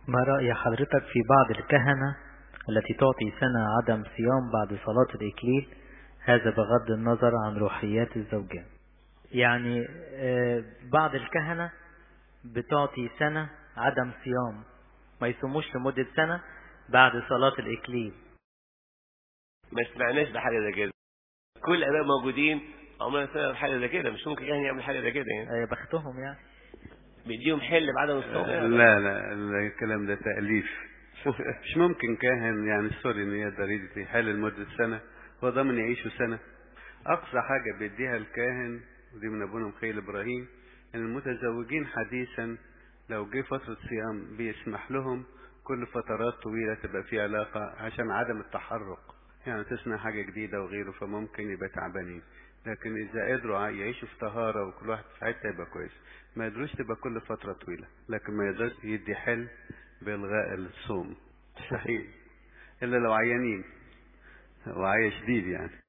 ما رأي حضرتك في بعض الكهنة التي تعطي سنة عدم صيام بعد صلاة الإكليل، هذا بغض النظر عن روحيات الزوجين؟ يعني بعض الكهنة بتعطي سنة عدم صيام، ما يصوموش لمدة سنة بعد صلاة الإكليل. ما سمعناش بحاجة زي كده. كل الآباء موجودين عمرنا سمعنا بحاجة زي كده. مش ممكن يعني يعمل حاجة زي كده يعني. بختهم يعني. بيديهم حل بعدم الصوم يعني. لا الكلام ده تأليف. مش ممكن كاهن يعني سوري انه يقدر يدي حل لمدة سنة، هو ضامن يعيشوا سنة. أقصى حاجة بيديها الكاهن، ودي من أبونا مخيل إبراهيم، إن المتزوجين حديثا لو جه فترة صيام بيسمح لهم كل فترات طويلة تبقى في علاقة عشان عدم التحرق، يعني تصنع حاجة جديدة وغيره، فممكن يبقى تعبانين. لكن إذا قدروا يعيشوا في طهارة وكل واحد في حتة يبقى كويس. ما يقدروش تبقى كل فترة طويلة، لكن ما يقدرش يدي حل بإلغاء الصوم، مستحيل إلا لو عيانين وعيا شديد يعني.